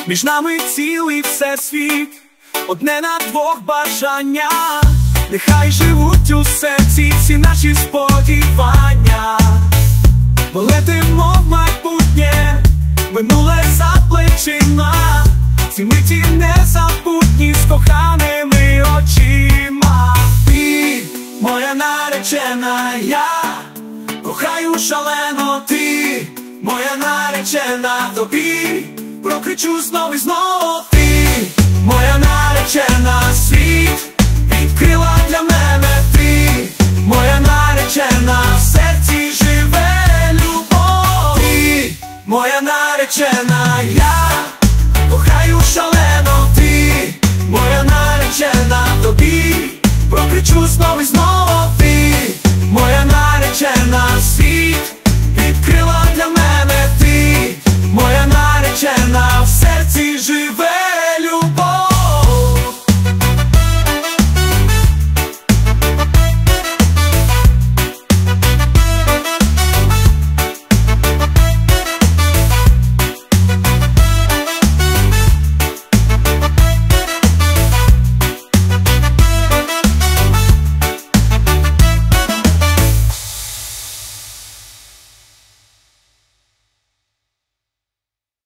Між нами цілий всесвіт, одне на двох бажання. Нехай живуть у серці всі наші сподівання. Бо летимо в майбутнє, минуле за плечима. Ці миті незабутні з коханими очима. Ти моя наречена, я кохаю шалено. Ти моя наречена, тобі прокричу знов і знову. Ти моя наречена,